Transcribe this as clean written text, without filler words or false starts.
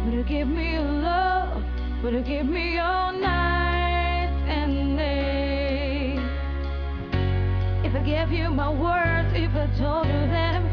Will you give me your love? Will you give me your nights and days? If I gave you my words, if I told you that